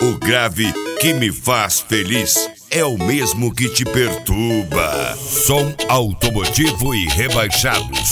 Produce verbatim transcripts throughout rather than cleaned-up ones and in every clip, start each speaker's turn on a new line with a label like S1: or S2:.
S1: O grave que me faz feliz é o mesmo que te perturba. Som automotivo e rebaixados.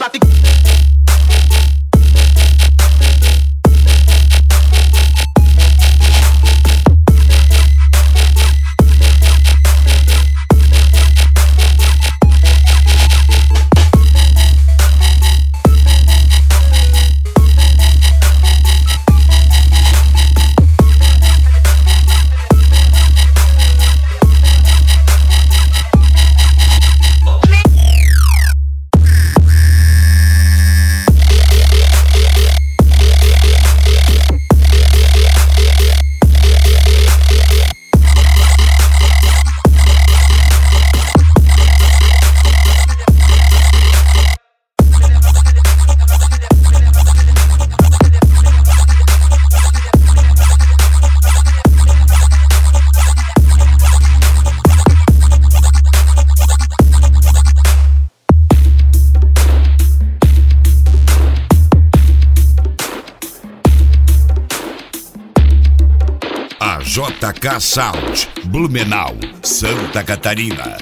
S1: A J K Sound, Blumenau, Santa Catarina.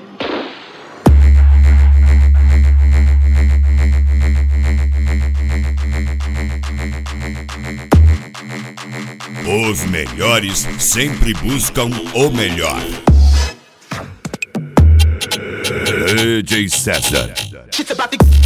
S1: Os melhores sempre buscam o melhor. D J César.